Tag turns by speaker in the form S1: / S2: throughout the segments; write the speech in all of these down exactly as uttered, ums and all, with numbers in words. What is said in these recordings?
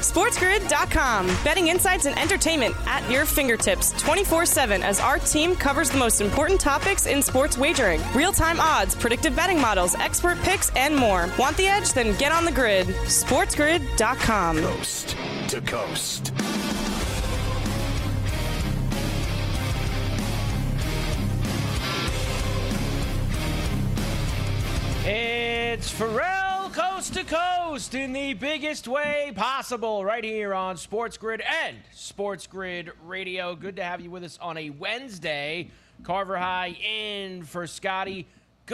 S1: SportsGrid dot com. Betting insights and entertainment at your fingertips twenty-four seven as our team covers the most important topics in sports wagering. Real-time odds, predictive betting models, expert picks, and more. Want the edge? Then get on the grid. SportsGrid dot com.
S2: Coast to coast.
S3: It's Pharrell Coast to Coast in the biggest way possible right here on Sports Grid and Sports Grid Radio. Good to have you with us on a Wednesday. Carver High in for Scotty.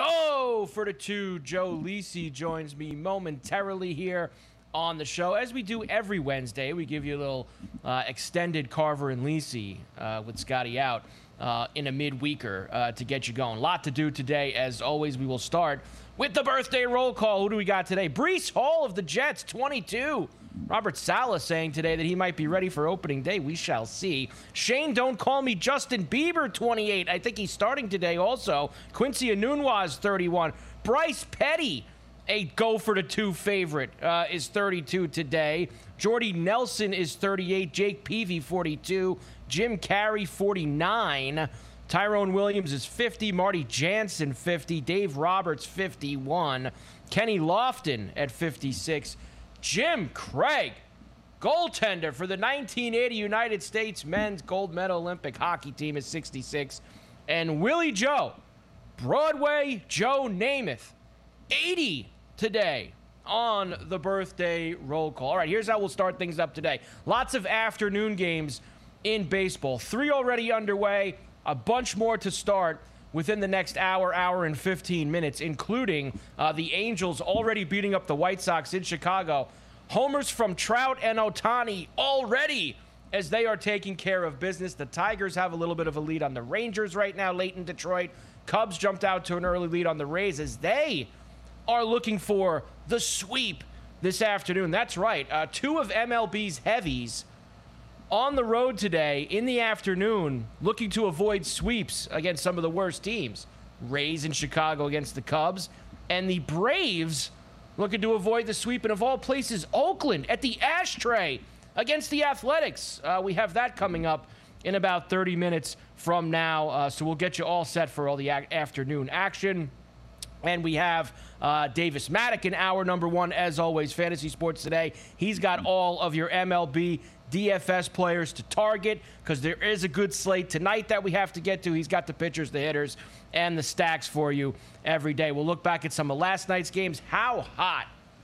S3: Go for the two. Joe Lisi joins me momentarily here on the show. As we do every Wednesday, we give you a little uh, extended Carver and Lisi uh, with Scotty out uh, in a midweeker uh, to get you going. A lot to do today. As always, we will start with the birthday roll call. Who do we got today? Breece Hall of the Jets, twenty-two. Robert Saleh saying today that he might be ready for opening day. We shall see. Shane, don't call me Justin Bieber, twenty-eight. I think he's starting today also. Quincy Enunwa, thirty-one. Bryce Petty, a go for the two favorite, uh, is thirty-two today. Jordy Nelson is thirty-eight. Jake Peavy, forty-two. Jim Carrey, forty-nine. Tyrone Williams is fifty. Marty Jansen, fifty. Dave Roberts, fifty-one. Kenny Lofton at fifty-six. Jim Craig, goaltender for the nineteen eighty United States men's gold medal Olympic hockey team, is sixty-six. And Willie Joe, Broadway Joe Namath, eighty today on the birthday roll call. All right, here's how we'll start things up today. Lots of afternoon games in baseball. Three already underway. A bunch more to start within the next hour, hour and fifteen minutes, including uh, the Angels already beating up the White Sox in Chicago. Homers from Trout and Ohtani already as they are taking care of business. The Tigers have a little bit of a lead on the Rangers right now, late in Detroit. Cubs jumped out to an early lead on the Rays as they are looking for the sweep this afternoon. That's right. Uh, two of M L B's heavies on the road today in the afternoon, looking to avoid sweeps against some of the worst teams. Rays in Chicago against the Cubs, and the Braves looking to avoid the sweep, and of all places, Oakland at the Ashtray against the Athletics. Uh, we have that coming up in about thirty minutes from now, uh, so we'll get you all set for all the a- afternoon action. And we have uh, Davis Maddock in hour number one, as always, Fantasy Sports Today. He's got all of your M L B D F S players to target because there is a good slate tonight that we have to get to. He's got the pitchers, the hitters, and the stacks for you every day. We'll look back at some of last night's games. How hot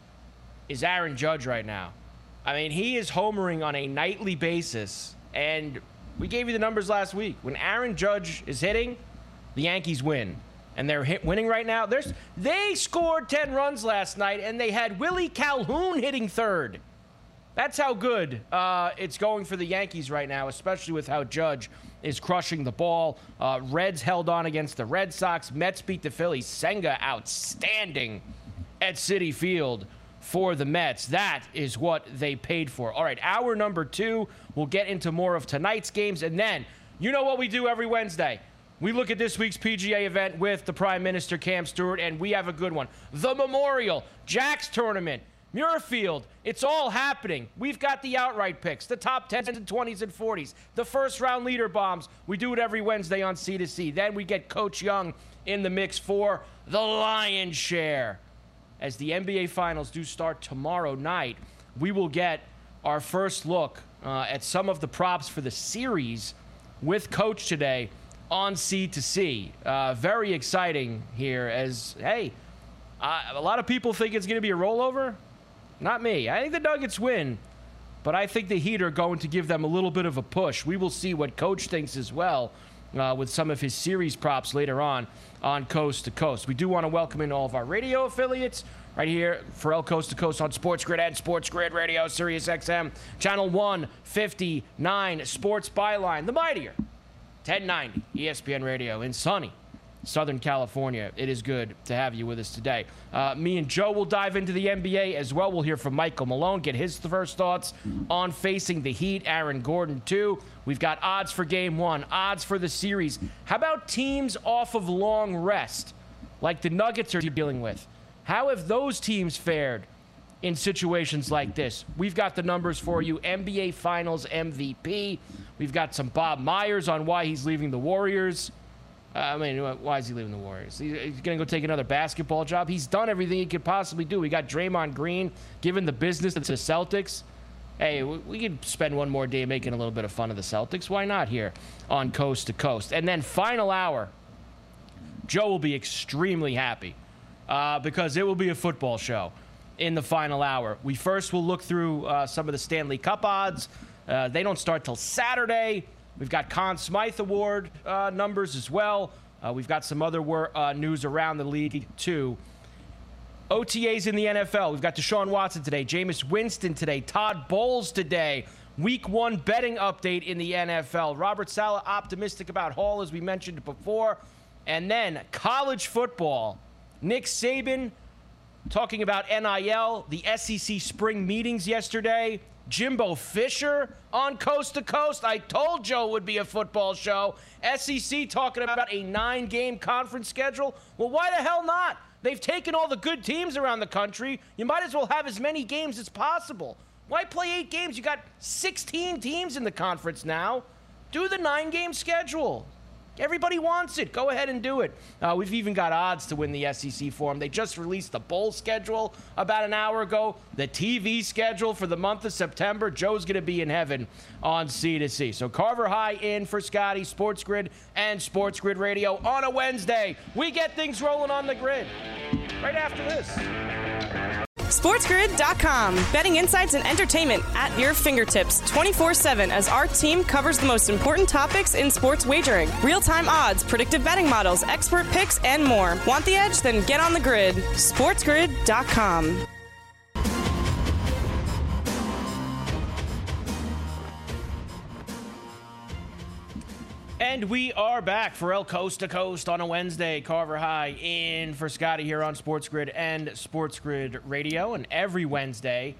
S3: is Aaron Judge right now? I mean, he is homering on a nightly basis, and we gave you the numbers last week. When Aaron Judge is hitting, the Yankees win. And they're hit winning right now. There's, they scored ten runs last night, and they had Willie Calhoun hitting third. That's how good uh, it's going for the Yankees right now, especially with how Judge is crushing the ball. Uh, Reds held on against the Red Sox. Mets beat the Phillies. Senga outstanding at Citi Field for the Mets. That is what they paid for. All right, hour number two, we'll get into more of tonight's games. And then, you know what we do every Wednesday. We look at this week's P G A event with the Prime Minister, Cam Stewart, and we have a good one. The Memorial, Jack's Tournament, Muirfield, it's all happening. We've got the outright picks, the top tens and twenties and forties, the first round leader bombs. We do it every Wednesday on C to C. Then we get Coach Young in the mix for the lion's share. As the N B A Finals do start tomorrow night, we will get our first look uh, at some of the props for the series with Coach today on C to C. Uh, very exciting here as, hey, uh, a lot of people think it's going to be a rollover. Not me. I think the Nuggets win, but I think the Heat are going to give them a little bit of a push. We will see what Coach thinks as well uh, with some of his series props later on on Coast to Coast. We do want to welcome in all of our radio affiliates right here for El Coast to Coast on Sports Grid and Sports Grid Radio, Sirius X M, Channel one fifty-nine, Sports Byline, the mightier ten ninety E S P N Radio in sunny Southern California. It is good to have you with us today. Uh, me and Joe will dive into the N B A as well. We'll hear from Michael Malone, get his first thoughts on facing the Heat. Aaron Gordon, too. We've got odds for game one, odds for the series. How about teams off of long rest, like the Nuggets are dealing with? How have those teams fared in situations like this. We've got the numbers for you. N B A Finals M V P. We've got some Bob Myers on why he's leaving the Warriors. Uh, I mean, why is he leaving the Warriors? He's going to go take another basketball job. He's done everything he could possibly do. We got Draymond Green giving the business to the Celtics. Hey, we could spend one more day making a little bit of fun of the Celtics. Why not here on Coast to Coast? And then final hour, Joe will be extremely happy uh, because it will be a football show in the final hour. We first will look through uh, some of the Stanley Cup odds. Uh, they don't start till Saturday. We've got Conn Smythe Award uh, numbers as well. Uh, we've got some other wor- uh, news around the league, too. O T As in the N F L. We've got Deshaun Watson today, Jameis Winston today, Todd Bowles today. Week one betting update in the N F L. Robert Saleh optimistic about Hall, as we mentioned before. And then college football. Nick Saban talking about N I L, the S E C spring meetings yesterday. Jimbo Fisher on Coast to Coast. I told Joe it would be a football show. S E C talking about a nine-game conference schedule. Well, why the hell not? They've taken all the good teams around the country. You might as well have as many games as possible. Why play eight games? You got sixteen teams in the conference now. Do the nine-game schedule. Everybody wants it. Go ahead and do it. Uh, we've even got odds to win the S E C for them. They just released the bowl schedule about an hour ago. The T V schedule for the month of September. Joe's going to be in heaven on C to C. So Carver High in for Scotty, Sports Grid, and Sports Grid Radio on a Wednesday. We get things rolling on the grid right after this.
S1: SportsGrid dot com. Betting insights and entertainment at your fingertips twenty-four seven as our team covers the most important topics in sports wagering. Real-time odds, predictive betting models, expert picks, and more. Want the edge? Then get on the grid. SportsGrid dot com.
S3: And we are back for El Coast to Coast on a Wednesday. Carver High in for Scotty here on Sports Grid and Sports Grid Radio. And every Wednesday,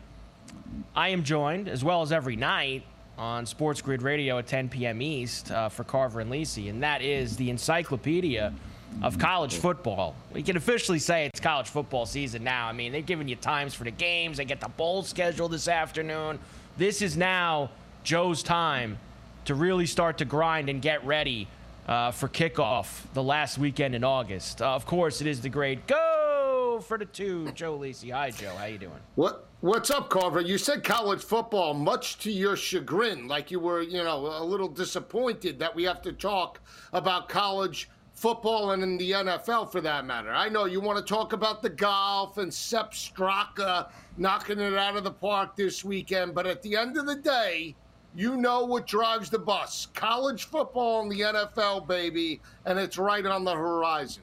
S3: I am joined, as well as every night, on Sports Grid Radio at ten p.m. East uh, for Carver and Lisi. And that is the encyclopedia of college football. We can officially say it's college football season now. I mean, they've given you times for the games. They get the bowl schedule this afternoon. This is now Joe's time to really start to grind and get ready uh, for kickoff the last weekend in August. Uh, of course, it is the great Go for the Two, Joe Lisi. Hi, Joe. How you doing?
S4: What What's up, Carver? You said college football, much to your chagrin, like you were, you know, a little disappointed that we have to talk about college football and in the N F L for that matter. I know you want to talk about the golf and Sepp Straka knocking it out of the park this weekend, but at the end of the day, you know what drives the bus. College football and the N F L, baby, and it's right on the horizon.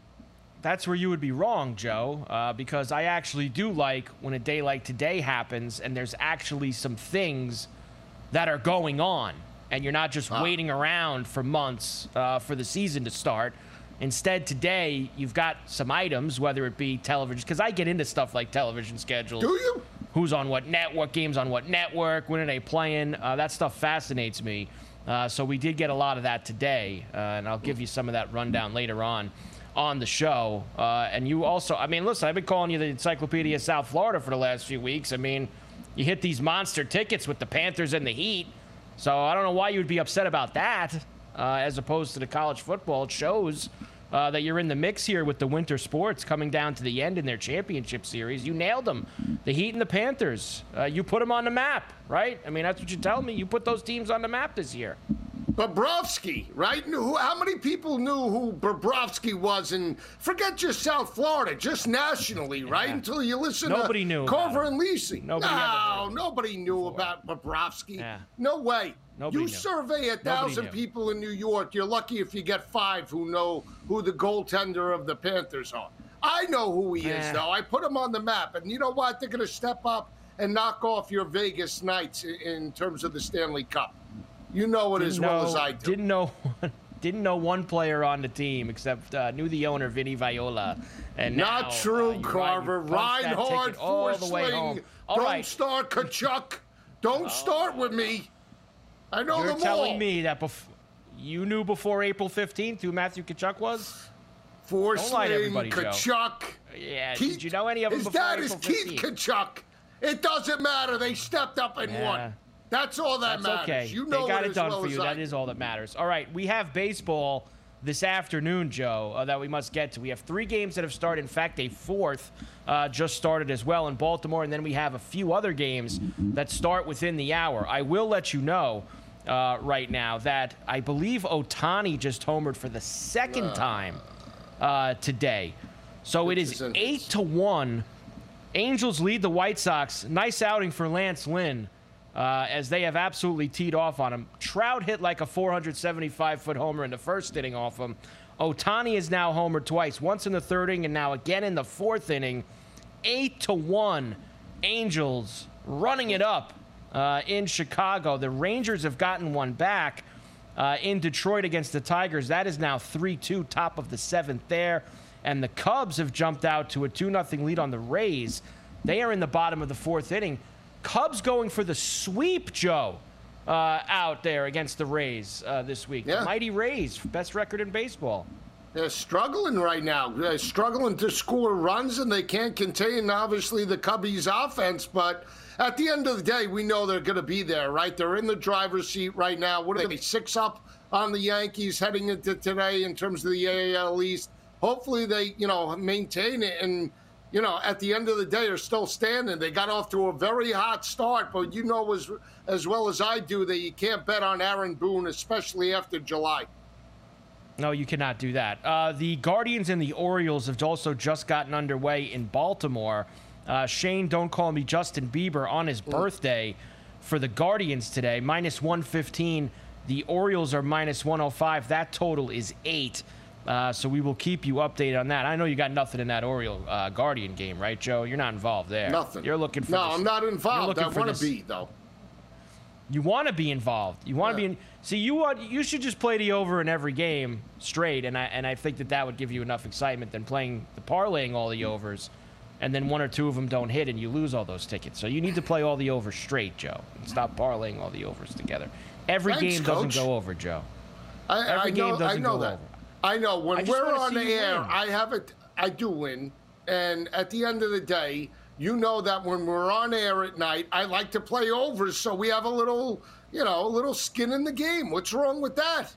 S3: That's where you would be wrong, Joe, uh, because I actually do like when a day like today happens and there's actually some things that are going on, and you're not just huh. waiting around for months uh, for the season to start. Instead, today, you've got some items, whether it be television, because I get into stuff like television schedules.
S4: Do you?
S3: Who's on what network, games on what network, when are they playing? Uh, that stuff fascinates me. Uh, so we did get a lot of that today, uh, and I'll give you some of that rundown later on on the show. Uh, and you also, I mean, listen, I've been calling you the Encyclopedia of South Florida for the last few weeks. I mean, you hit these monster tickets with the Panthers and the Heat, so I don't know why you would be upset about that uh, as opposed to the college football. It shows Uh, that you're in the mix here with the winter sports coming down to the end in their championship series. You nailed them. The Heat and the Panthers. Uh, you put them on the map, right? I mean, that's what you tell me. You put those teams on the map this year.
S4: Bobrovsky, right? Who, how many people knew who Bobrovsky was? And forget just South Florida, just nationally, right? Yeah. Until you listen
S3: nobody
S4: to
S3: knew
S4: Carver and Lisi.
S3: Nobody
S4: no, nobody knew before. about Bobrovsky.
S3: Yeah.
S4: No way.
S3: Nobody
S4: you
S3: knew.
S4: survey a thousand people in New York, you're lucky if you get five who know who the goaltender of the Panthers are. I know who he
S3: yeah.
S4: is, though. I put him on the map. And you know what? They're going to step up and knock off your Vegas Knights in, in terms of the Stanley Cup. You know it
S3: didn't
S4: as
S3: know,
S4: well as I do.
S3: Didn't know, didn't know one player on the team except uh, knew the owner, Vinny Viola. And
S4: not
S3: now,
S4: true,
S3: uh,
S4: Carver. Reinhard, Forsling.
S3: All
S4: Don't
S3: right.
S4: start Kachuk. Don't oh. start with me. I know
S3: You're
S4: them
S3: telling
S4: all.
S3: me that bef- you knew before April fifteenth who Matthew Kachuk was?
S4: Forsling,
S3: Don't lie to everybody,
S4: Kachuk.
S3: Joe. Yeah,
S4: Keith,
S3: did you know any of them
S4: his
S3: before
S4: dad
S3: April
S4: is Keith
S3: fifteenth?
S4: Kachuk. It doesn't matter. They stepped up and
S3: Yeah.
S4: won. That's all that
S3: That's
S4: matters.
S3: okay.
S4: You know
S3: they got
S4: it
S3: it
S4: as
S3: done
S4: well
S3: for
S4: as
S3: you.
S4: I
S3: That
S4: do.
S3: is all that matters. All right, we have baseball this afternoon, Joe, uh, that we must get to. We have three games that have started. In fact, a fourth uh, just started as well in Baltimore, and then we have a few other games that start within the hour. I will let you know uh, right now that I believe Ohtani just homered for the second
S4: Uh.
S3: time uh, today. So it is eight to one. Angels lead the White Sox. Nice outing for Lance Lynn. Uh, as they have absolutely teed off on him. Trout hit like a four hundred seventy-five foot homer in the first inning off him. Ohtani is now homered twice, once in the third inning and now again in the fourth inning. Eight to one, Angels running it up uh, in Chicago. The Rangers have gotten one back uh, in Detroit against the Tigers. That is now three two, top of the seventh there. And the Cubs have jumped out to a two nothing lead on the Rays. They are in the bottom of the fourth inning. Cubs going for the sweep, Joe, uh, out there against the Rays uh, this week.
S4: Yeah.
S3: The mighty Rays, best record in baseball.
S4: They're struggling right now. They're struggling to score runs, and they can't contain, obviously, the Cubbies' offense. But at the end of the day, we know they're going to be there, right? They're in the driver's seat right now. What are they, six up on the Yankees heading into today in terms of the A L East? Hopefully they, you know, maintain it and, you know, at the end of the day, are still standing. They got off to a very hot start, but you know as, as well as I do that you can't bet on Aaron Boone, especially after July.
S3: No, you cannot do that. Uh, the Guardians and the Orioles have also just gotten underway in Baltimore. Uh, Shane, don't call me Justin Bieber, on his birthday for the Guardians today. minus one fifteen. The Orioles are minus one oh five. That total is eight. Uh, so we will keep you updated on that. I know you got nothing in that Oriole uh, Guardian game, right, Joe? You're not involved there.
S4: Nothing.
S3: You're looking for.
S4: No,
S3: this,
S4: I'm not involved. I want
S3: this,
S4: to be though.
S3: You want to be involved. You want to
S4: Yeah.
S3: be in. See, you want. You should just play the over in every game straight, and I and I think that that would give you enough excitement than playing the parlaying all the overs, and then one or two of them don't hit and you lose all those tickets. So you need to play all the overs straight, Joe, and stop parlaying all the overs together. Every
S4: Thanks,
S3: game
S4: Coach.
S3: doesn't go over, Joe.
S4: I,
S3: Every
S4: I
S3: game
S4: know,
S3: doesn't
S4: I know
S3: go
S4: that.
S3: over.
S4: I know. When
S3: I just
S4: we're
S3: wanna
S4: on
S3: see
S4: the
S3: you
S4: air,
S3: win.
S4: I have it. I do win, and at the end of the day, you know that when we're on air at night, I like to play overs, so we have a little, you know, a little skin in the game. What's wrong with that?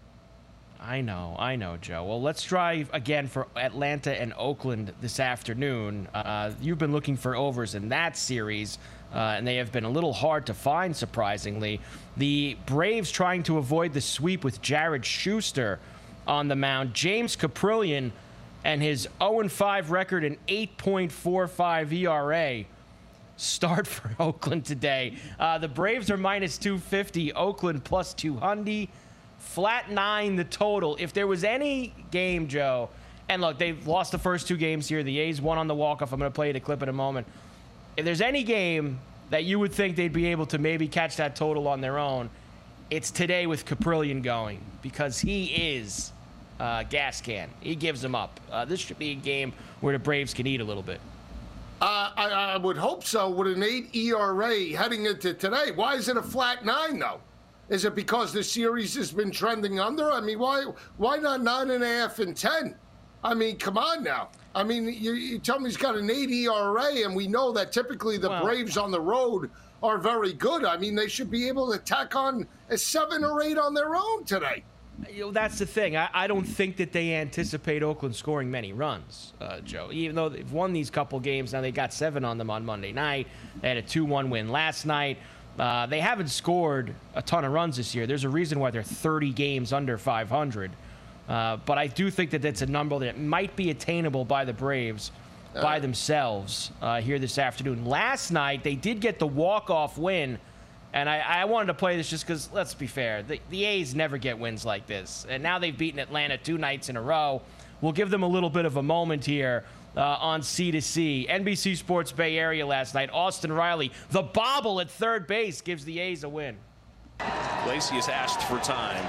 S3: I know, I know, Joe. Well, let's try again for Atlanta and Oakland this afternoon. Uh, you've been looking for overs in that series, uh, and they have been a little hard to find, surprisingly. The Braves trying to avoid the sweep with Jared Schuster on the mound. James Caprillion and his oh and five record and eight point four five E R A start for Oakland today. Uh, the Braves are minus two fifty, Oakland plus two hundred. Flat nine the total. If there was any game, Joe, and look, they've lost the first two games here. The A's won on the walk-off. I'm going to play you the clip in a moment. If there's any game that you would think they'd be able to maybe catch that total on their own, it's today with Caprillion going, because he is uh, gas can. He gives them up. Uh, this should be a game where the Braves can eat a little bit.
S4: Uh, I, I would hope so. With an eight E R A heading into today, why is it a flat nine though? Is it because the series has been trending under? I mean, why why not nine and a half and ten? I mean, come on now. I mean, you, you tell me he's got an eight E R A, and we know that typically the
S3: Well,
S4: Braves on the road are very good. I mean, they should be able to tack on a seven or eight on their own today.
S3: You know, that's the thing. I, I don't think that they anticipate Oakland scoring many runs, uh, Joe. Even though they've won these couple games, now they got seven on them on Monday night. They had a two one win last night. Uh, they haven't scored a ton of runs this year. There's a reason why they're thirty games under five hundred. Uh, but I do think that that's a number that might be attainable by the Braves uh, by themselves uh, here this afternoon. Last night, they did get the walk-off win. And I, I wanted to play this just because, let's be fair, the, the A's never get wins like this. And now they've beaten Atlanta two nights in a row. We'll give them a little bit of a moment here uh, on C to C. N B C Sports Bay Area last night. Austin Riley, the bobble at third base, gives the A's a win.
S5: Lacey has asked for time.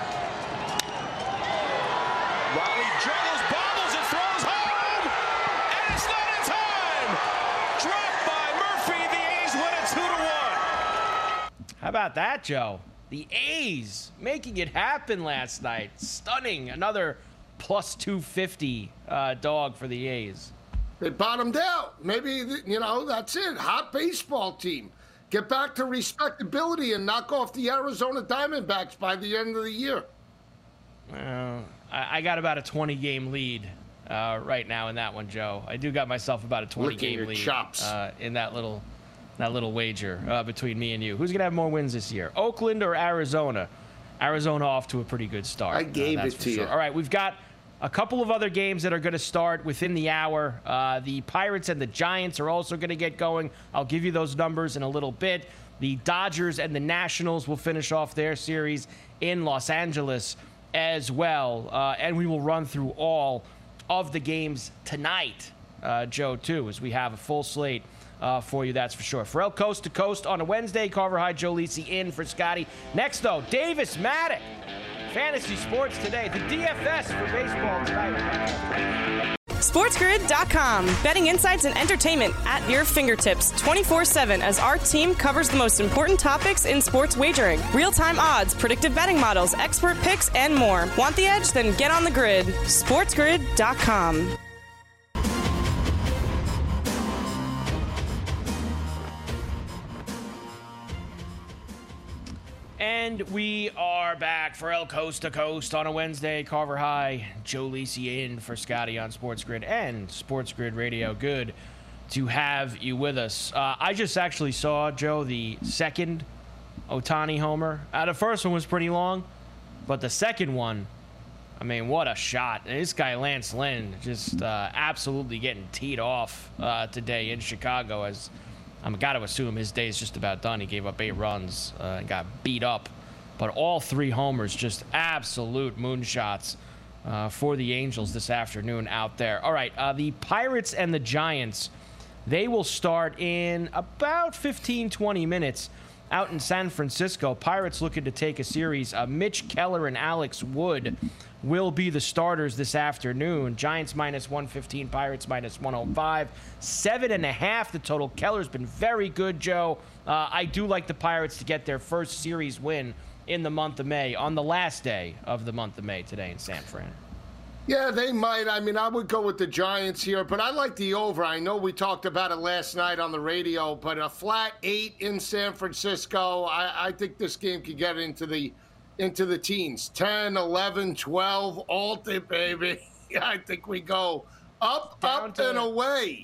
S5: Riley juggles, bobbles, and throws home! And it's not in time! Dropped by Murphy. The A's win it two to one.
S3: How about that, Joe? The A's making it happen last night. Stunning. Another plus two fifty uh, dog for the A's.
S4: They bottomed out. Maybe, you know, that's it. Hot baseball team. Get back to respectability and knock off the Arizona Diamondbacks by the end of the year.
S3: Well, I, I got about a twenty-game lead uh, right now in that one, Joe. I do got myself about a twenty-game lead uh, in that little that little wager uh, between me and you. Who's going to have more wins this year, Oakland or Arizona? Arizona off to a pretty good start.
S4: I gave
S3: uh,
S4: it to
S3: sure.
S4: you.
S3: All right, we've got a couple of other games that are going to start within the hour. Uh, the Pirates and the Giants are also going to get going. I'll give you those numbers in a little bit. The Dodgers and the Nationals will finish off their series in Los Angeles as well. Uh, and we will run through all of the games tonight, uh, Joe, too, as we have a full slate uh, for you, that's for sure. Pharrell Coast to Coast on a Wednesday. Carver High, Joe Lisi in for Scotty. Next, though, Davis Maddock. Fantasy Sports Today, the D F S for baseball tonight.
S1: SportsGrid dot com. Betting insights and entertainment at your fingertips twenty-four seven as our team covers the most important topics in sports wagering. Real-time odds, predictive betting models, expert picks, and more. Want the edge? Then get on the grid. SportsGrid dot com.
S3: And we are back for El Coast to Coast on a Wednesday. Carver High, Joe Lisi in for Scotty on Sports Grid and Sports Grid Radio. Good to have you with us. Uh, I just actually saw, Joe, the second Ohtani homer. Uh, the first one was pretty long, but the second one, I mean, what a shot. This guy, Lance Lynn, just uh, absolutely getting teed off uh, today in Chicago as I've got to assume his day is just about done. He gave up eight runs uh, and got beat up. But all three homers, just absolute moonshots uh, for the Angels this afternoon out there. All right, uh, the Pirates and the Giants, they will start in about fifteen, twenty minutes out in San Francisco. Pirates looking to take a series. Uh, Mitch Keller and Alex Wood will be the starters this afternoon. Giants minus one fifteen, Pirates minus one oh five. Seven and a half the total. Keller's been very good, Joe. Uh, I do like the Pirates to get their first series win in the month of May, on the last day of the month of May today in San Fran.
S4: Yeah, they might. I mean, I would go with the Giants here, but I like the over. I know we talked about it last night on the radio, but a flat eight in San Francisco, I, I think this game could get into the into the teens. ten, eleven, twelve, all day, baby. I think we go up,
S3: Down
S4: up,
S3: to,
S4: and away.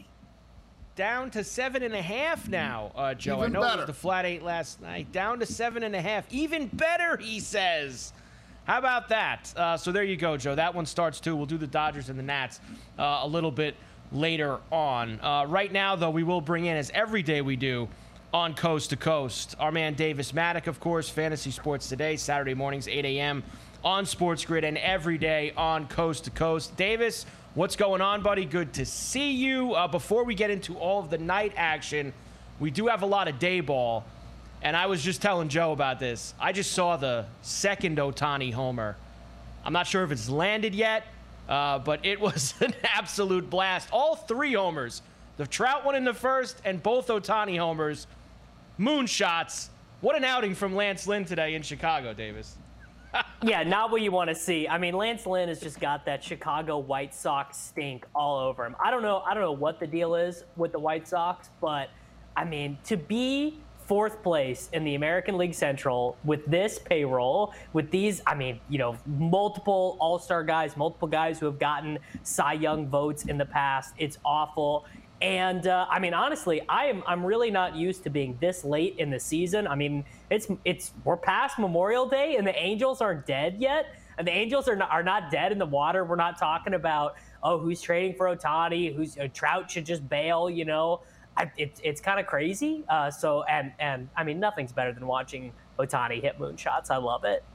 S3: Down to seven and a half now, uh, Joe.
S4: Even
S3: I know
S4: better.
S3: it was the flat eight last night. Down to seven and a half. Even better, he says. How about that? Uh, so there you go, Joe. That one starts too. We'll do the Dodgers and the Nats uh, a little bit later on. Uh, right now, though, we will bring in, as every day we do, on Coast to Coast, our man Davis Maddock, of course, Fantasy Sports Today, Saturday mornings, eight a.m. on Sports Grid and every day on Coast to Coast. Davis, what's going on, buddy? Good to see you. Uh, before we get into all of the night action, we do have a lot of day ball. And I was just telling Joe about this. I just saw the second Ohtani homer. I'm not sure if it's landed yet, uh, but it was an absolute blast. All three homers, the Trout one in the first and both Ohtani homers, moonshots. What an outing from Lance Lynn today in Chicago, Davis.
S6: Yeah, not what you want to see. I mean, Lance Lynn has just got that Chicago White Sox stink all over him. I don't know. I don't know what the deal is with the White Sox, but I mean, to be fourth place in the American League Central with this payroll, with these, I mean, you know, multiple all-star guys, multiple guys who have gotten Cy Young votes in the past. It's awful. And uh, I mean, honestly, I am I'm really not used to being this late in the season. I mean, it's it's we're past Memorial Day and the Angels aren't dead yet. And the Angels are not, are not dead in the water. We're not talking about, oh, who's trading for Ohtani, who's uh, Trout should just bail, you know. I, it, it's kind of crazy. Uh, so, and, and I mean, nothing's better than watching Ohtani hit moonshots. I love it.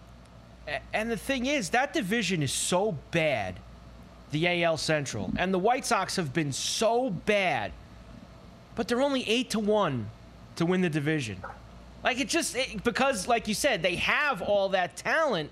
S3: And the thing is, that division is so bad, the A L Central. And the White Sox have been so bad, but they're only eight to one to win the division. Like, it just, it, because, like you said, they have all that talent.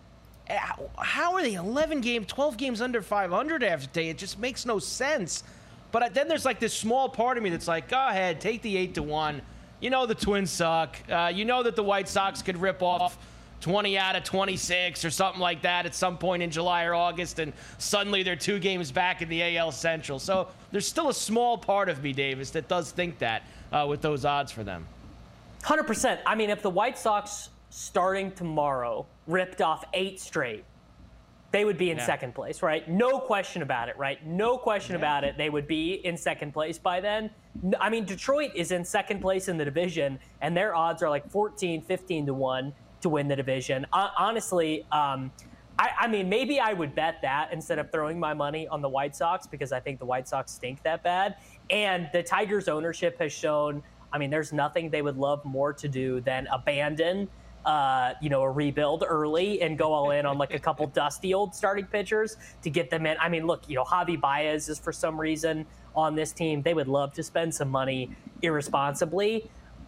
S3: How are they eleven games, twelve games under five hundred after day? It just makes no sense. But then there's like this small part of me that's like, go ahead, take the eight to one. You know the Twins suck. Uh, you know that the White Sox could rip off twenty out of twenty-six or something like that at some point in July or August, and suddenly they're two games back in the A L Central. So there's still a small part of me, Davis, that does think that uh, with those odds for them.
S6: one hundred percent. I mean, if the White Sox starting tomorrow ripped off eight straight, they would be in yeah. second place, right? No question about it, right? No question yeah. about it. They would be in second place by then. I mean, Detroit is in second place in the division, and their odds are like fourteen, fifteen to one to win the division. Uh, honestly, um, I, I mean, maybe I would bet that instead of throwing my money on the White Sox, because I think the White Sox stink that bad. And the Tigers ownership has shown, I mean, there's nothing they would love more to do than abandon Uh, you know, a rebuild early and go all in on like a couple dusty old starting pitchers to get them in. I mean, look, you know, Javi Baez is for some reason on this team. They would love to spend some money irresponsibly.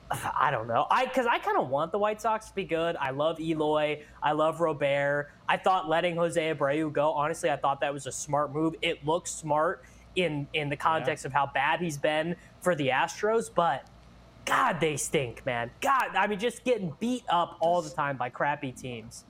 S6: I don't know. I because I kind of want the White Sox to be good. I love Eloy. I love Robert. I thought letting Jose Abreu go, honestly, I thought that was a smart move. It looks smart in in the context yeah. of how bad he's been for the Astros, but God, they stink, man. God, I mean, just getting beat up all the time by crappy teams.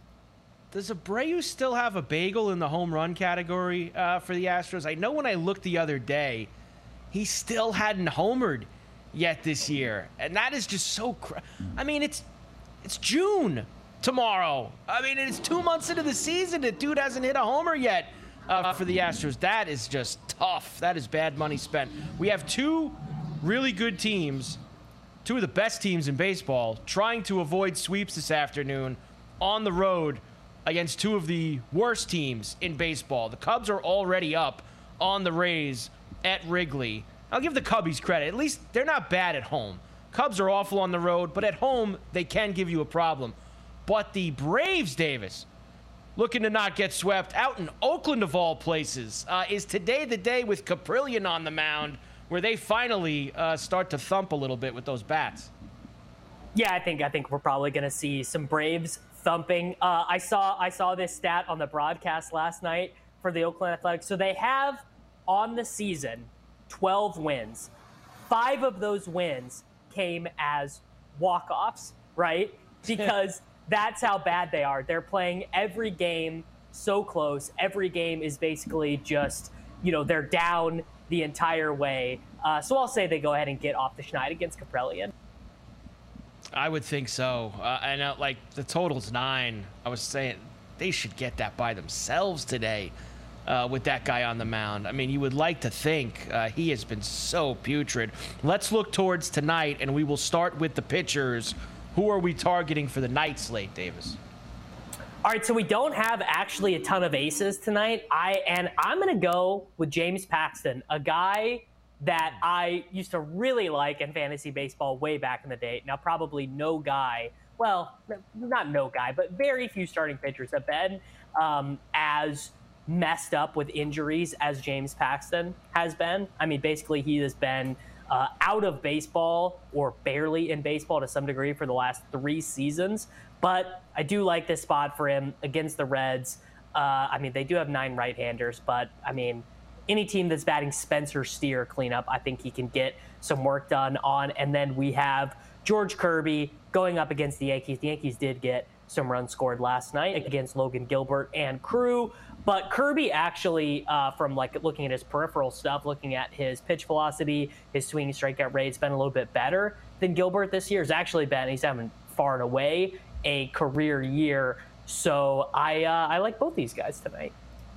S3: Does Abreu still have a bagel in the home run category uh, for the Astros? I know when I looked the other day, he still hadn't homered yet this year. And that is just so cra- I mean, it's it's June tomorrow. I mean, it's two months into the season. The dude hasn't hit a homer yet uh, for the Astros. That is just tough. That is bad money spent. We have two really good teams, two of the best teams in baseball, trying to avoid sweeps this afternoon on the road against two of the worst teams in baseball. The Cubs are already up on the Rays at Wrigley. I'll give the Cubbies credit. At least they're not bad at home. Cubs are awful on the road, but at home, they can give you a problem. But the Braves, Davis, looking to not get swept out in Oakland of all places. Uh, is today the day with Caprillion on the mound, where they finally uh, start to thump a little bit with those bats?
S6: Yeah, I think I think we're probably going to see some Braves thumping. Uh, I saw I saw this stat on the broadcast last night for the Oakland Athletics. So they have on the season twelve wins. Five of those wins came as walk-offs, right? Because that's how bad they are. They're playing every game so close. Every game is basically just, you know, they're down the entire way. Uh, so I'll say they go ahead and get off the schneid against Caprillion.
S3: I would think so. Uh, and uh, like the total's nine. I was saying they should get that by themselves today uh, with that guy on the mound. I mean, you would like to think uh, he has been so putrid. Let's look towards tonight, and we will start with the pitchers. Who are we targeting for the night slate, Davis?
S6: All right, so we don't have actually a ton of aces tonight. I and I'm going to go with James Paxton, a guy that I used to really like in fantasy baseball way back in the day. Now, probably no guy, well, not no guy, but very few starting pitchers have been um, as messed up with injuries as James Paxton has been. I mean, basically, he has been uh, out of baseball or barely in baseball to some degree for the last three seasons. But I do like this spot for him against the Reds. Uh, I mean, they do have nine right-handers, but, I mean, any team that's batting Spencer Steer cleanup, I think he can get some work done on. And then we have George Kirby going up against the Yankees. The Yankees did get some runs scored last night against Logan Gilbert and crew. But Kirby actually, uh, from like looking at his peripheral stuff, looking at his pitch velocity, his swinging strikeout rate, has been a little bit better than Gilbert this year. Has actually been, he's having far and away a career year. So I uh, I like both these guys tonight.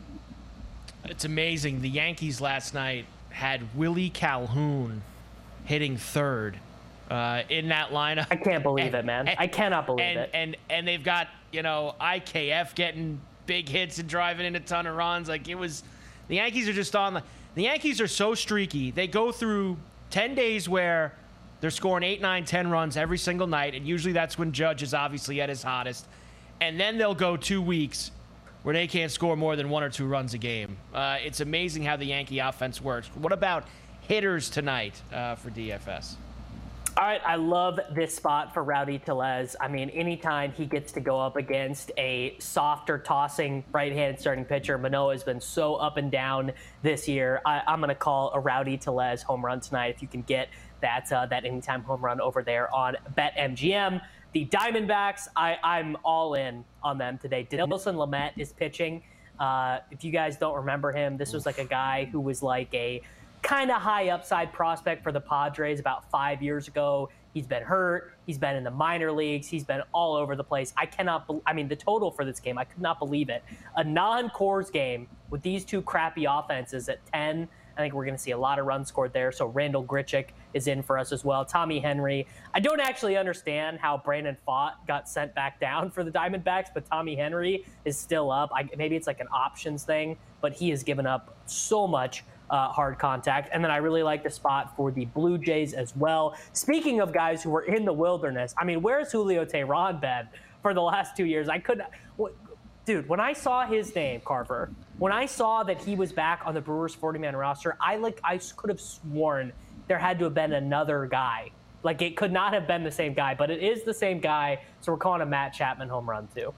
S3: It's amazing. The Yankees last night had Willie Calhoun hitting third uh, in that lineup.
S6: I can't believe
S3: and,
S6: it, man.
S3: And,
S6: I cannot believe
S3: and,
S6: it.
S3: And and they've got, you know, I K F getting big hits and driving in a ton of runs. Like, it was, the Yankees are just on the, the Yankees are so streaky. They go through ten days where they're scoring eight, nine, ten runs every single night, and usually that's when Judge is obviously at his hottest. And then they'll go two weeks where they can't score more than one or two runs a game. Uh, it's amazing how the Yankee offense works. What about hitters tonight uh, for D F S?
S6: All right, I love this spot for Rowdy Tellez. I mean, anytime he gets to go up against a softer tossing right-handed starting pitcher, Manoah has been so up and down this year. I, I'm going to call a Rowdy Tellez home run tonight if you can get that uh, that anytime home run over there on BetMGM. The Diamondbacks, I, I'm all in on them today. Dinelson Lamet is pitching. Uh, if you guys don't remember him, this was like a guy who was like a kind of high upside prospect for the Padres about five years ago. He's been hurt. He's been in the minor leagues. He's been all over the place. I cannot, be- I mean, the total for this game, I could not believe it. A non-Coors game with these two crappy offenses at ten. I think we're going to see a lot of runs scored there. So Randall Grichuk is in for us as well. Tommy Henry. I don't actually understand how Brandon Pfaadt got sent back down for the Diamondbacks, but Tommy Henry is still up. I, maybe it's like an options thing, but he has given up so much uh, hard contact. And then I really like the spot for the Blue Jays as well. Speaking of guys who were in the wilderness, I mean, where's Julio Teheran been for the last two years? I couldn't. Dude, when I saw his name, Carver, when I saw that he was back on the Brewers forty-man roster, I like I could have sworn there had to have been another guy. Like, it could not have been the same guy, but it is the same guy, so we're calling him Matt Chapman home run too.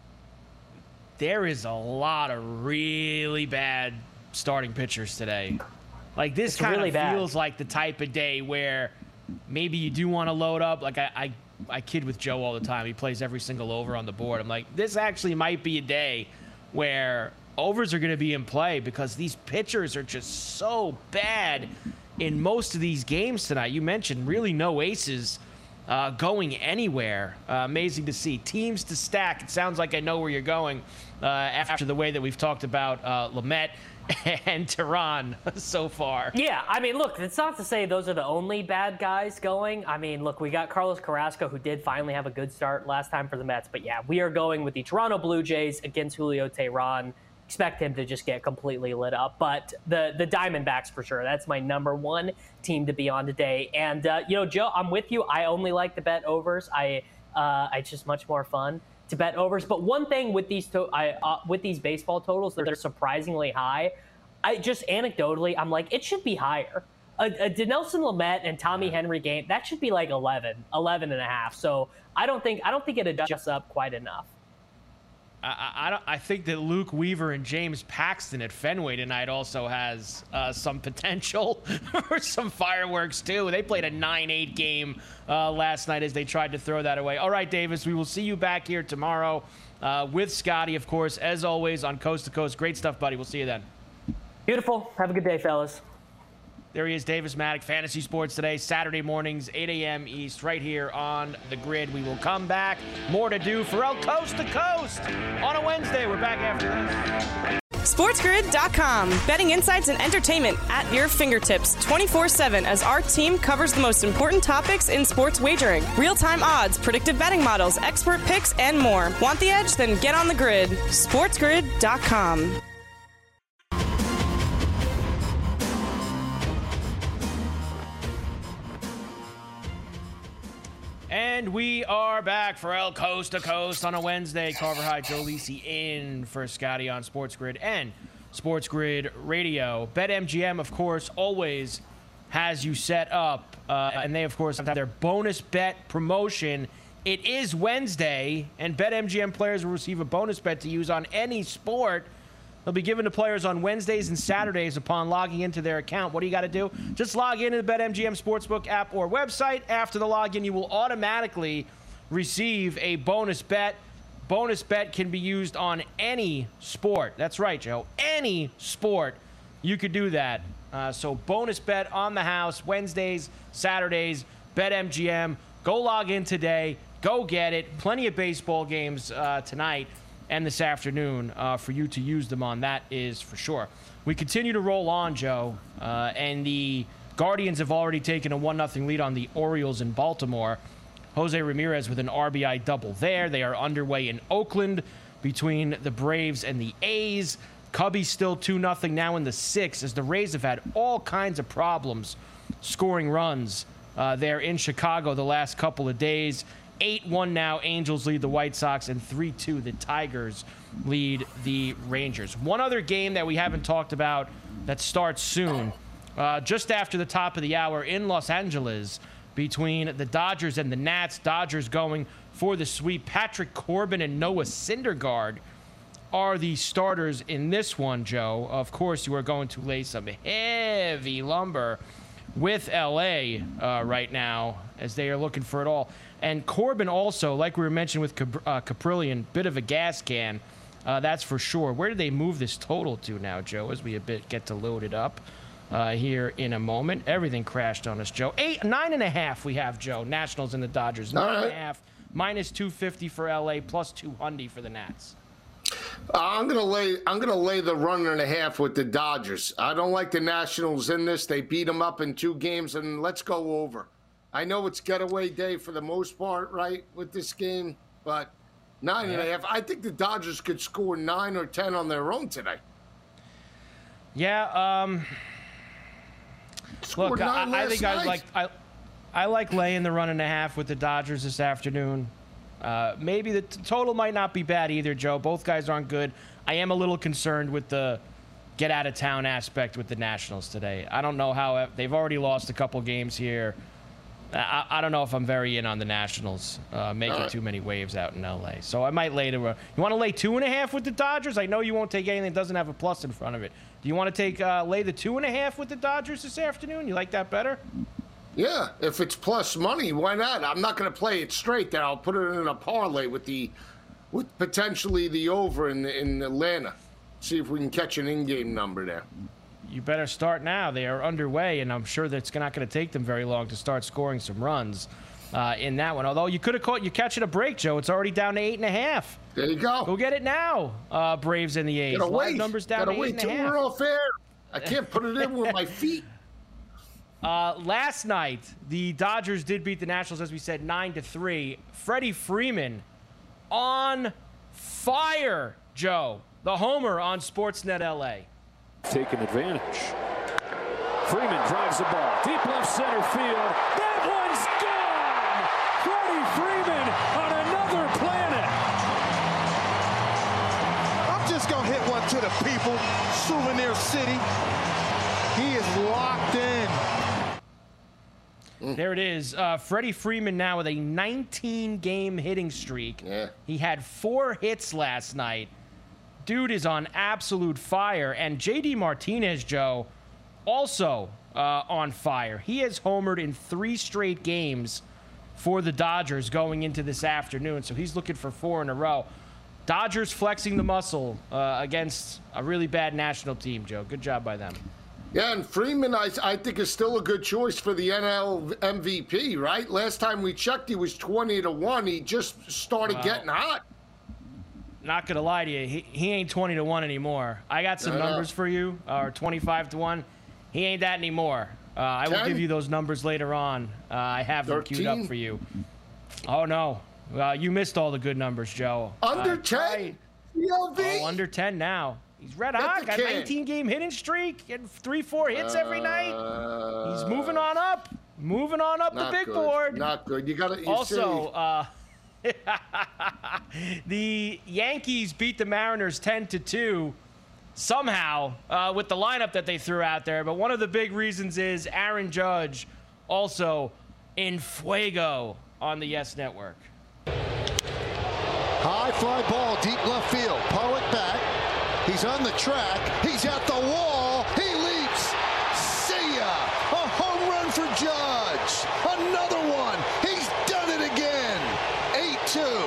S3: There is a lot of really bad starting pitchers today. Like, this kind
S6: really
S3: of
S6: bad.
S3: feels like the type of day where maybe you do want to load up. Like, I, I I kid with Joe all the time. He plays every single over on the board. I'm like, this actually might be a day where overs are going to be in play because these pitchers are just so bad in most of these games tonight. You mentioned really no aces uh, going anywhere. Uh, amazing to see. Teams to stack. It sounds like I know where you're going uh, after the way that we've talked about uh, Lamet and Teheran so far.
S6: Yeah, I mean, look, it's not to say those are the only bad guys going. I mean, look, we got Carlos Carrasco, who did finally have a good start last time for the Mets. But yeah, we are going with the Toronto Blue Jays against Julio Teheran. Expect him to just get completely lit up. But the the Diamondbacks, for sure, that's my number one team to be on today. And, uh, you know, Joe, I'm with you. I only like to bet overs. I uh, It's just much more fun to bet overs. But one thing with these to- I, uh, with these baseball totals, they're surprisingly high. I just anecdotally, I'm like, it should be higher. A, a Dinelson Lamet and Tommy Henry game, that should be like eleven, eleven and a half. So I don't think I don't think it adjusts up quite enough.
S3: I, I, don't, I think that Luke Weaver and James Paxton at Fenway tonight also has uh, some potential for some fireworks, too. They played a nine eight game uh, last night as they tried to throw that away. All right, Davis, we will see you back here tomorrow uh, with Scotty, of course, as always, on Coast to Coast. Great stuff, buddy. We'll see you then.
S6: Beautiful. Have a good day, fellas.
S3: There he is, Davis Maddock, Fantasy Sports Today, Saturday mornings, eight a.m. East, right here on the grid. We will come back. More to do for El Coast to Coast on a Wednesday. We're back after this.
S1: SportsGrid dot com. Betting insights and entertainment at your fingertips twenty-four seven as our team covers the most important topics in sports wagering. Real-time odds, predictive betting models, expert picks, and more. Want the edge? Then get on the grid. SportsGrid dot com.
S3: And we are back for El Coast to Coast on a Wednesday. Carver High, Joe Lisi in for Scotty on Sports Grid and Sports Grid Radio. BetMGM, of course, always has you set up. Uh, and they, of course, have their bonus bet promotion. It is Wednesday, and BetMGM players will receive a bonus bet to use on any sport. They'll be given to players on Wednesdays and Saturdays upon logging into their account. What do you got to do? Just log into the BetMGM Sportsbook app or website. After the login, you will automatically receive a bonus bet. Bonus bet can be used on any sport. That's right, Joe. Any sport, you could do that. Uh, so bonus bet on the house, Wednesdays, Saturdays, BetMGM. Go log in today. Go get it. Plenty of baseball games uh, tonight and this afternoon uh, for you to use them on. That is for sure. We continue to roll on, Joe, uh, and the Guardians have already taken a one nothing lead on the Orioles in Baltimore. Jose Ramirez with an R B I double there. They are underway in Oakland between the Braves and the A's. Cubbies still two nothing now in the sixth as the Rays have had all kinds of problems scoring runs uh, there in Chicago the last couple of days. eight one now, Angels lead the White Sox, and three two the Tigers lead the Rangers. One other game that we haven't talked about that starts soon, uh, just after the top of the hour in Los Angeles between the Dodgers and the Nats. Dodgers going for the sweep. Patrick Corbin and Noah Syndergaard are the starters in this one, Joe. Of course, you are going to lay some heavy lumber with L A uh, right now as they are looking for it all. And Corbin also, like we were mentioning with Cap- uh, Caprillion, bit of a gas can. Uh, that's for sure. Where do they move this total to now, Joe, as we a bit get to load it up uh, here in a moment? Everything crashed on us, Joe. Eight, nine and a half we have, Joe. Nationals and the Dodgers. Nine
S4: right.
S3: and a half, minus two fifty for L A, plus two hundred for the Nats.
S4: Uh, I'm gonna lay. I'm gonna lay the run and a half with the Dodgers. I don't like the Nationals in this. They beat them up in two games, and let's go over. I know it's getaway day for the most part, right, with this game, but nine yeah. and a half. I think the Dodgers could score nine or ten on their own today.
S3: Yeah. Um, look, I, I think night. I like I, I like laying the run and a half with the Dodgers this afternoon. Uh, maybe the t- total might not be bad either, Joe. Both guys aren't good. I am a little concerned with the get out of town aspect with the Nationals today. I don't know how they've already lost a couple games here. I, I don't know if I'm very in on the Nationals uh, making right. too many waves out in L A. So I might lay the. You want to lay two and a half with the Dodgers? I know you won't take anything that doesn't have a plus in front of it. Do you want to take uh, lay the two and a half with the Dodgers this afternoon? You like that better?
S4: Yeah, if it's plus money, why not? I'm not going to play it straight. Then I'll put it in a parlay with the, with potentially the over in in Atlanta. See if we can catch an in-game number there.
S3: You better start now. They are underway, and I'm sure that's not going to take them very long to start scoring some runs uh, in that one. Although you could have caught you catching a break, Joe. It's already down to eight and a half.
S4: There you go.
S3: Go get it now, uh, Braves and the A's.
S4: Gotta wait.
S3: Numbers down
S4: Gotta
S3: to eight
S4: wait
S3: and
S4: till
S3: a half.
S4: we're off air. I can't put it in with my feet.
S3: Uh, last night, the Dodgers did beat the Nationals, as we said, nine to three. Freddie Freeman on fire, Joe. The homer on Sportsnet L A.
S5: Taking advantage. Freeman drives the ball. Deep left center field. That one's gone! Freddie Freeman on another planet.
S7: I'm just going to hit one to the people. Souvenir City. He is locked in.
S3: There it is. Uh, Freddie Freeman now with a nineteen-game hitting streak.
S4: Yeah.
S3: He had four hits last night. Dude is on absolute fire. And J D Martinez, Joe, also uh, on fire. He has homered in three straight games for the Dodgers going into this afternoon. So he's looking for four in a row. Dodgers flexing the muscle uh, against a really bad national team, Joe. Good job by them.
S4: Yeah, and Freeman, I, I think, is still a good choice for the N L M V P, right? Last time we checked, he was twenty to one. He just started
S3: wow.
S4: getting hot.
S3: Not gonna lie to you, he, he ain't twenty to one anymore. I got some
S4: uh,
S3: numbers for you, or twenty-five to one. He ain't that anymore. Uh, I will give you those numbers later on. Uh, I have them queued up for you. Oh no, uh, you missed all the good numbers, Joe.
S4: Under
S3: uh,
S4: ten? Oh,
S3: under ten now. He's red hot. Got a nineteen-game hitting streak and three, four hits every night.
S4: Uh,
S3: He's moving on up. Moving on up the big
S4: good.
S3: board.
S4: Not good. You got to
S3: also. Uh, the Yankees beat the Mariners ten to two somehow uh, with the lineup that they threw out there. But one of the big reasons is Aaron Judge also in fuego on the Yes Network.
S7: High fly ball, deep left field. Pollock back. He's on the track. He's at the wall. He leaps. See ya. A home run for Judge. Another one. He's done it again. eight two.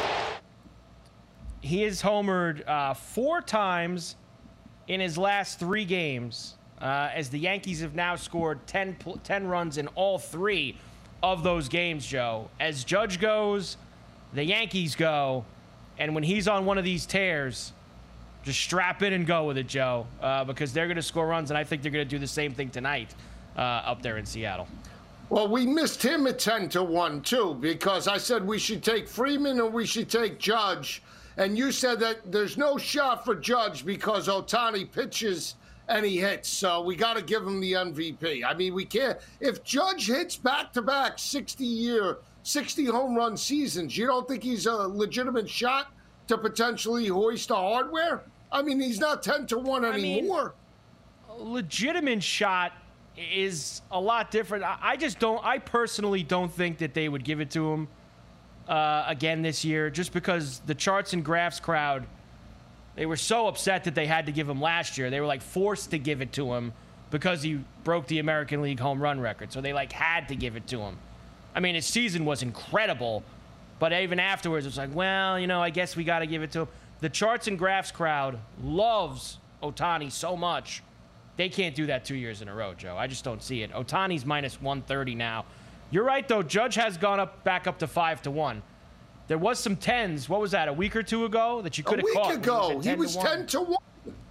S3: He has homered uh, four times in his last three games, uh, as the Yankees have now scored ten, ten runs in all three of those games, Joe. As Judge goes, the Yankees go, and when he's on one of these tears, just strap in and go with it, Joe, uh, because they're going to score runs, and I think they're going to do the same thing tonight uh, up there in Seattle.
S4: Well, we missed him at ten to one, too, because I said we should take Freeman or we should take Judge. And you said that there's no shot for Judge because Ohtani pitches and he hits. So we got to give him the M V P. I mean, we can't. If Judge hits back-to-back sixty-year, sixty home run seasons, you don't think he's a legitimate shot to potentially hoist a hardware? I mean, he's not ten to one anymore.
S3: I mean, legitimate shot is a lot different. I just don't, I personally don't think that they would give it to him uh, again this year, just because the charts and graphs crowd, they were so upset that they had to give him last year. They were like forced to give it to him because he broke the American League home run record. So they like had to give it to him. I mean, his season was incredible, but even afterwards, it's like, well, you know, I guess we got to give it to him. The Charts and Graphs crowd loves Ohtani so much. They can't do that two years in a row, Joe. I just don't see it. Ohtani's minus one thirty now. You're right, though. Judge has gone up back up to five to one. There was some tens. What was that, a week or two ago that you could have caught?
S4: A week ago, he was ten to one.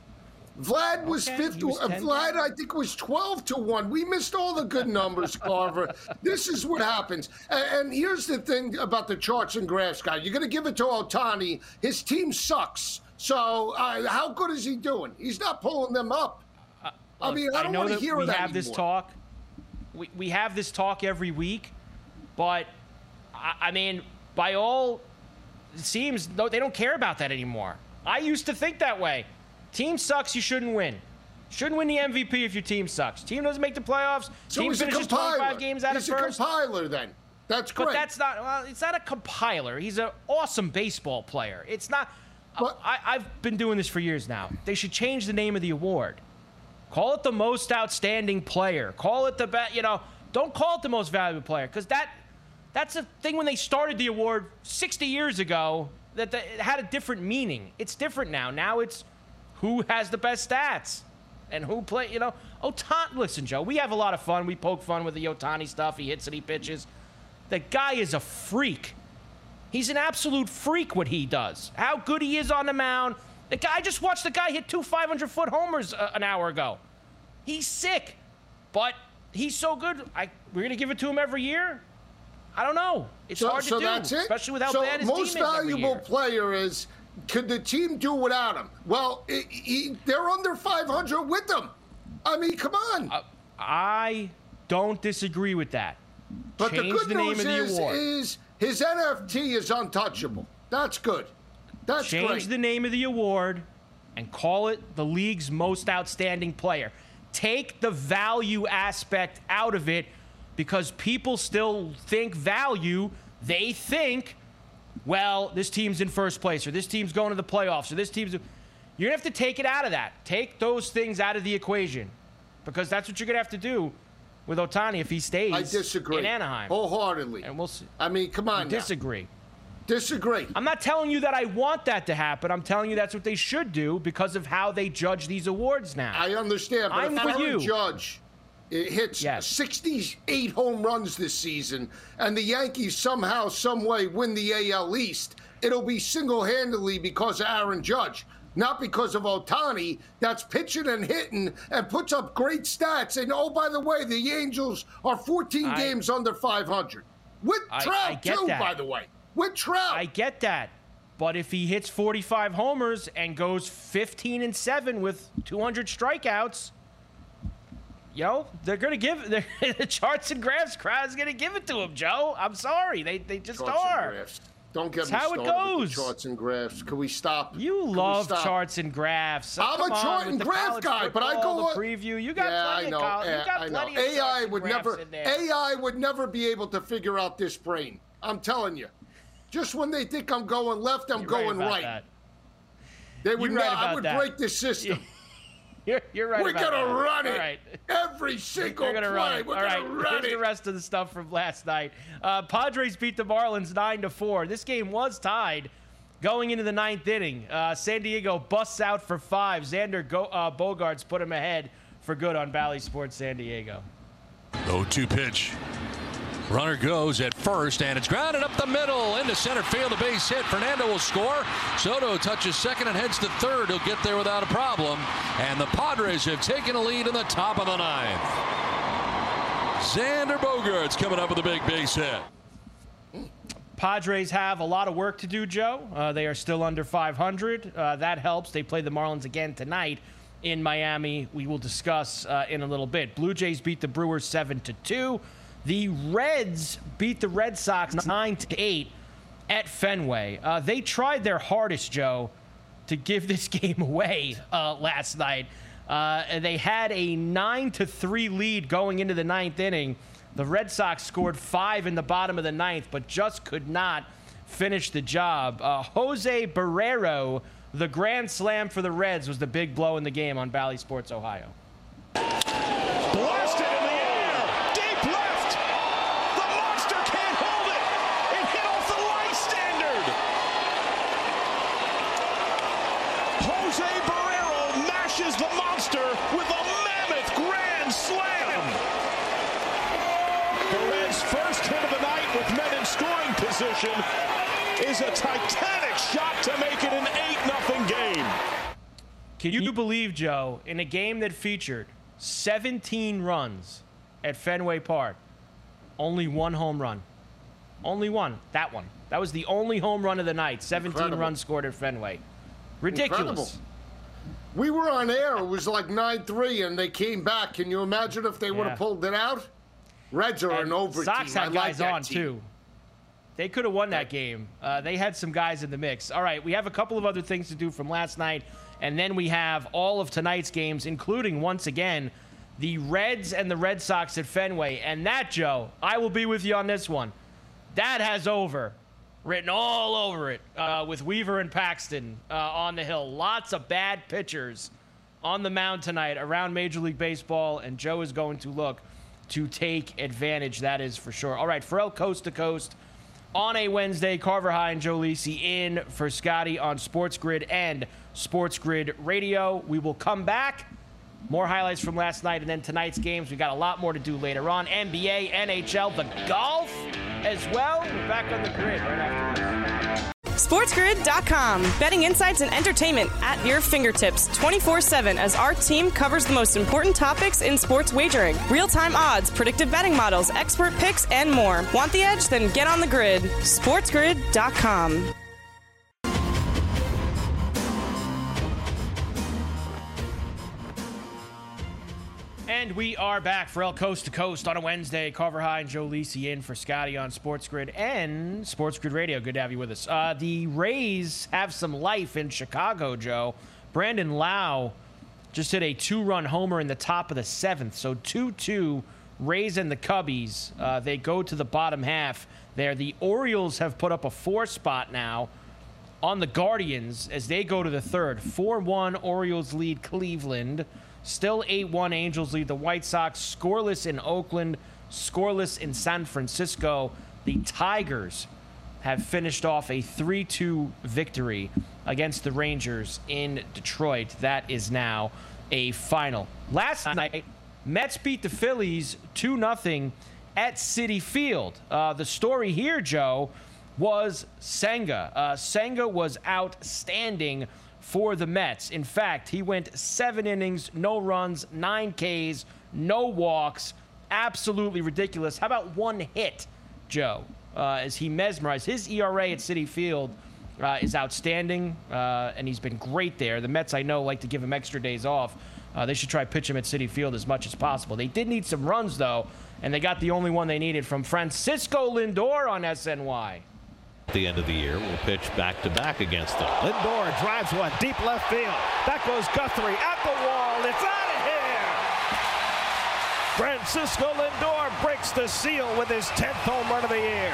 S4: Vlad was
S3: okay,
S4: fifty.
S3: Was
S4: Vlad, I think, was twelve to one. We missed all the good numbers, Carver. This is what happens. And, and here's the thing about the Charts and Graphs guy. You're going to give it to Ohtani. His team sucks. So uh, how good is he doing? He's not pulling them up.
S3: Uh,
S4: I mean, I don't want to hear
S3: we
S4: that
S3: have
S4: anymore.
S3: this talk. We, we have this talk every week, but, I, I mean, by all it seems, they don't care about that anymore. I used to think that way. Team sucks, you shouldn't win. Shouldn't win the M V P if your team sucks. Team doesn't make the playoffs.
S4: So
S3: team
S4: he's a
S3: finishes
S4: compiler.
S3: twenty-five games out
S4: he's
S3: of first.
S4: He's a compiler then. That's great.
S3: But that's not, well, it's not a compiler. He's an awesome baseball player. It's not,
S4: But,
S3: I, I've been doing this for years now. They should change the name of the award. Call it the most outstanding player. Call it the best, you know, don't call it the most valuable player, because that that's a thing when they started the award sixty years ago that the, it had a different meaning. It's different now. Now it's who has the best stats and who play, you know. Ohtani, listen, Joe, we have a lot of fun. We poke fun with the Ohtani stuff. He hits and he pitches. The guy is a freak. He's an absolute freak what he does. How good he is on the mound. The guy, I just watched the guy hit two five hundred foot homers uh, an hour ago. He's sick, but he's so good. I, we're going to give it to him every year? I don't know. It's
S4: so,
S3: hard to
S4: so
S3: do,
S4: that's it?
S3: especially with how
S4: so
S3: bad his team
S4: most
S3: is every
S4: valuable
S3: year.
S4: player is, could the team do without him? Well, it, he, they're under five hundred with him. I mean, come on.
S3: Uh, I don't disagree with that.
S4: But
S3: Change
S4: the good
S3: the name
S4: news
S3: of the
S4: is,
S3: award.
S4: is his N F T is untouchable. That's good. That's
S3: Change
S4: great.
S3: the name of the award and call it the league's most outstanding player. Take the value aspect out of it, because people still think value. They think, well, this team's in first place, or this team's going to the playoffs, or this team's... You're going to have to take it out of that. Take those things out of the equation, because that's what you're going to have to do with Ohtani if he stays
S4: I disagree.
S3: in Anaheim.
S4: Wholeheartedly.
S3: And we'll see.
S4: I mean, come on
S3: You
S4: now.
S3: disagree.
S4: Disagree.
S3: I'm not telling you that I want that to happen. I'm telling you that's what they should do because of how they judge these awards now.
S4: I understand, but
S3: I'm
S4: if
S3: with
S4: Aaron
S3: you.
S4: Judge it hits
S3: Yes.
S4: sixty-eight home runs this season, and the Yankees somehow, some way win the A L East, it'll be single-handedly because of Aaron Judge, not because of Ohtani, that's pitching and hitting and puts up great stats. And, oh, by the way, the Angels are fourteen
S3: I,
S4: games under five hundred. With
S3: I,
S4: Trout,
S3: I get
S4: too,
S3: that.
S4: by the way. With Trout.
S3: I get that. But if he hits forty-five homers and goes fifteen and seven with two hundred strikeouts, you know, they're going to give the Charts and Graphs crowd is going to give it to him, Joe. I'm sorry. They they just
S4: Charts and
S3: are.
S4: graphs. Don't get
S3: That's
S4: me
S3: how it
S4: started with
S3: goes.
S4: the charts and graphs. Can we stop?
S3: You
S4: Can we
S3: love
S4: stop?
S3: charts and graphs.
S4: I'm
S3: Come
S4: a
S3: on,
S4: chart
S3: with
S4: and
S3: the
S4: graph
S3: college
S4: guy, but I
S3: football,
S4: go
S3: the preview. You got
S4: yeah,
S3: plenty
S4: I know.
S3: of college.
S4: yeah,
S3: You got
S4: I know.
S3: plenty of
S4: A I
S3: charts and
S4: would
S3: graphs
S4: never.
S3: in there.
S4: A I would never be able to figure out this brain. I'm telling you. Just when they think I'm going left, I'm
S3: You're
S4: going
S3: right. About
S4: right.
S3: that.
S4: They would
S3: You're right
S4: not. I
S3: about
S4: would
S3: that.
S4: break the system.
S3: You're, you're right
S4: We're
S3: about
S4: gonna
S3: that.
S4: run it.
S3: All right.
S4: Every single
S3: We're gonna
S4: play.
S3: run it.
S4: We're
S3: All
S4: gonna
S3: right.
S4: run
S3: Here's
S4: it.
S3: the rest of the stuff from last night. Uh, Padres beat the Marlins nine to four. This game was tied going into the ninth inning. Uh, San Diego busts out for five. Xander Go- uh, Bogaerts put him ahead for good on Bally Sports San Diego.
S8: oh two pitch. Runner goes at first, and it's grounded up the middle into center field. A base hit. Fernando will score. Soto touches second and heads to third. He'll get there without a problem. And the Padres have taken a lead in the top of the ninth. Xander Bogaerts coming up with a big base hit.
S3: Padres have a lot of work to do, Joe. Uh, they are still under five hundred. Uh, that helps. They play the Marlins again tonight in Miami. We will discuss uh, in a little bit. Blue Jays beat the Brewers seven to two. The Reds beat the Red Sox nine to eight at Fenway. Uh, they tried their hardest, Joe, to give this game away uh, last night. Uh, they had a nine to three lead going into the ninth inning. The Red Sox scored five in the bottom of the ninth, but just could not finish the job. Uh, Jose Barrero, the grand slam for the Reds, was the big blow in the game on Bally Sports Ohio.
S5: Blasted in the air, deep left. The monster possession is a titanic shot to make it an eight nothing game.
S3: Can you believe, Joe, in a game that featured seventeen runs at Fenway Park, only one home run? Only one. That one. That was the only home run of the night. seventeen
S4: Incredible.
S3: runs scored at Fenway. Ridiculous.
S4: Incredible. We were on air. It was like nine three, and they came back. Can you imagine if they would have
S3: Yeah.
S4: pulled it out? Reds are
S3: And
S4: an over
S3: Sox
S4: team. I
S3: had
S4: like
S3: guys
S4: that
S3: on,
S4: team.
S3: too. They could have won that game. Uh, they had some guys in the mix. All right, we have a couple of other things to do from last night, and then we have all of tonight's games, including, once again, the Reds and the Red Sox at Fenway. And that, Joe, I will be with you on this one. That has over written all over it uh, with Weaver and Paxton uh, on the hill. Lots of bad pitchers on the mound tonight around Major League Baseball, and Joe is going to look to take advantage. That is for sure. All right, Pharrell Coast to Coast on a Wednesday. Carver High and Joe Lisi in for Scotty on Sports Grid and Sports Grid Radio. We will come back. More highlights from last night and then tonight's games. We got a lot more to do later on. N B A, N H L, the golf as well. We're back on the grid right after this.
S1: SportsGrid dot com. Betting insights and entertainment at your fingertips twenty-four seven as our team covers the most important topics in sports wagering. Real-time odds, predictive betting models, expert picks, and more. Want the edge? Then get on the grid. SportsGrid dot com.
S3: And we are back for El Coast to Coast on a Wednesday. Carver High and Joe Lisi in for Scotty on Sports Grid and Sports Grid Radio. Good to have you with us. Uh, the Rays have some life in Chicago, Joe. Brandon Lau just hit a two-run homer in the top of the seventh. So two two, Rays and the Cubbies. Uh, they go to the bottom half there. The Orioles have put up a four spot now on the Guardians as they go to the third. four one, Orioles lead Cleveland. Still eight one, Angels lead the White Sox. Scoreless in Oakland, scoreless in San Francisco. The Tigers have finished off a three two victory against the Rangers in Detroit. That is now a final. Last night, Mets beat the Phillies two nothing at Citi Field. Uh, the story here, Joe, was Senga. Uh, Senga was outstanding for the Mets. In fact, he went seven innings, no runs, nine Ks, no walks. Absolutely ridiculous. How about one hit, Joe, uh, as he mesmerized? His E R A at Citi Field uh, is outstanding, uh, and he's been great there. The Mets, I know, like to give him extra days off. Uh, they should try to pitch him at Citi Field as much as possible. They did need some runs, though, and they got the only one they needed from Francisco Lindor on S N Y.
S9: At the end of the year, we'll pitch back-to-back against them.
S10: Lindor drives one deep left field. That goes Guthrie at the wall. It's out of here. Francisco Lindor breaks the seal with his tenth home run of the year.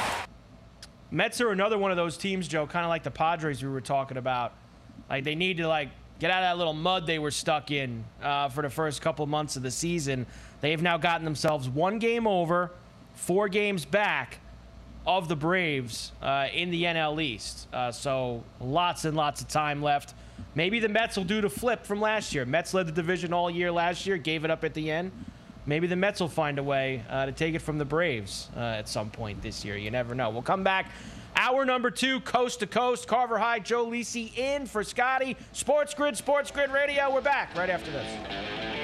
S3: Mets are another one of those teams, Joe, kind of like the Padres we were talking about. Like, they need to, like, get out of that little mud they were stuck in uh, for the first couple months of the season. They've now gotten themselves one game over, four games back of the Braves uh, in the N L East. Uh, so lots and lots of time left. Maybe the Mets will do the flip from last year. Mets led the division all year last year, gave it up at the end. Maybe the Mets will find a way uh, to take it from the Braves uh, at some point this year. You never know. We'll come back. Hour number two, coast to coast. Carver High, Joe Lisi in for Scotty. Sports Grid, Sports Grid Radio. We're back right after this.